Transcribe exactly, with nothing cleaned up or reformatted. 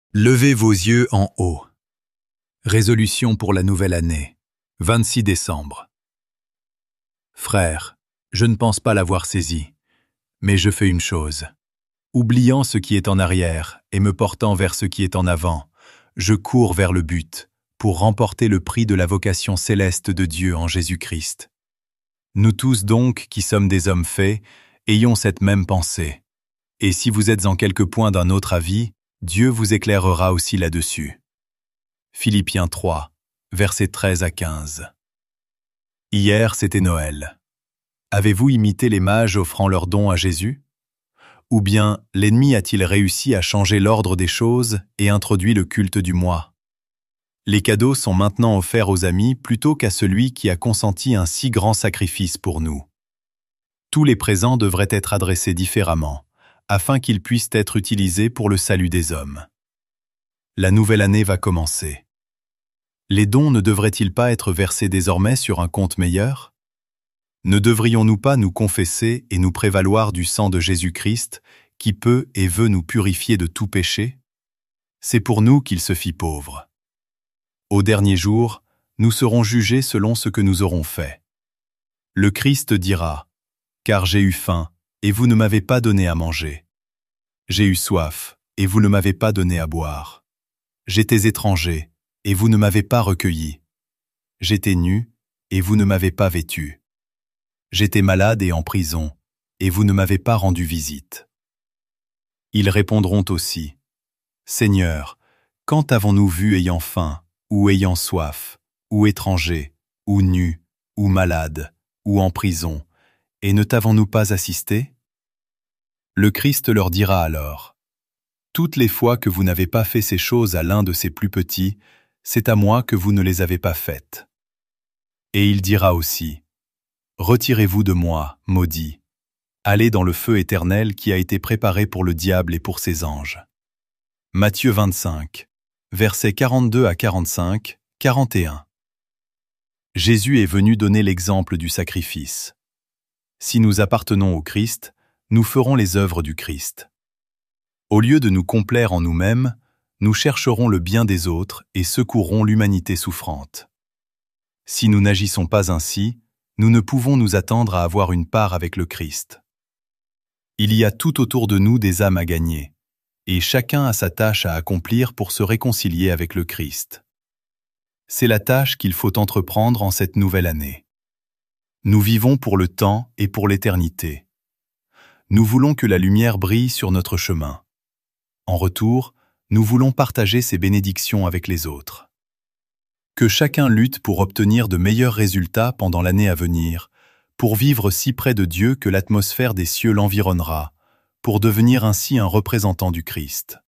Levez vos yeux en haut. Résolution pour la nouvelle année, vingt-six décembre. Frères, je ne pense pas l'avoir saisi, mais je fais une chose. Oubliant ce qui est en arrière et me portant vers ce qui est en avant, je cours vers le but, pour remporter le prix de la vocation céleste de Dieu en Jésus-Christ. Nous tous donc, qui sommes des hommes faits, ayons cette même pensée. Et si vous êtes en quelque point d'un autre avis, Dieu vous éclairera aussi là-dessus. Philippiens trois, versets treize à quinze. Hier, c'était Noël. Avez-vous imité les mages offrant leurs dons à Jésus? Ou bien l'ennemi a-t-il réussi à changer l'ordre des choses et introduit le culte du moi? Les cadeaux sont maintenant offerts aux amis plutôt qu'à celui qui a consenti un si grand sacrifice pour nous. Tous les présents devraient être adressés différemment, afin qu'ils puissent être utilisés pour le salut des hommes. La nouvelle année va commencer. Les dons ne devraient-ils pas être versés désormais sur un compte meilleur? Ne devrions-nous pas nous confesser et nous prévaloir du sang de Jésus-Christ, qui peut et veut nous purifier de tout péché? C'est pour nous qu'il se fit pauvre. Au dernier jour, nous serons jugés selon ce que nous aurons fait. Le Christ dira, « Car j'ai eu faim, et vous ne m'avez pas donné à manger. J'ai eu soif, et vous ne m'avez pas donné à boire. J'étais étranger, et vous ne m'avez pas recueilli. J'étais nu, et vous ne m'avez pas vêtu. J'étais malade et en prison, et vous ne m'avez pas rendu visite. » Ils répondront aussi, « Seigneur, quand avons-nous vu ayant faim, ou ayant soif, ou étranger, ou nu, ou malade, ou en prison, et ne t'avons-nous pas assisté ?» Le Christ leur dira alors, « Toutes les fois que vous n'avez pas fait ces choses à l'un de ces plus petits, c'est à moi que vous ne les avez pas faites. » Et il dira aussi, « Retirez-vous de moi, maudits, allez dans le feu éternel qui a été préparé pour le diable et pour ses anges. » Matthieu vingt-cinq, versets quarante-deux à quarante-cinq, quarante et un. Jésus est venu donner l'exemple du sacrifice. Si nous appartenons au Christ, nous ferons les œuvres du Christ. Au lieu de nous complaire en nous-mêmes, nous chercherons le bien des autres et secourrons l'humanité souffrante. Si nous n'agissons pas ainsi, nous ne pouvons nous attendre à avoir une part avec le Christ. Il y a tout autour de nous des âmes à gagner, et chacun a sa tâche à accomplir pour se réconcilier avec le Christ. C'est la tâche qu'il faut entreprendre en cette nouvelle année. Nous vivons pour le temps et pour l'éternité. Nous voulons que la lumière brille sur notre chemin. En retour, nous voulons partager ces bénédictions avec les autres. Que chacun lutte pour obtenir de meilleurs résultats pendant l'année à venir, pour vivre si près de Dieu que l'atmosphère des cieux l'environnera, pour devenir ainsi un représentant du Christ.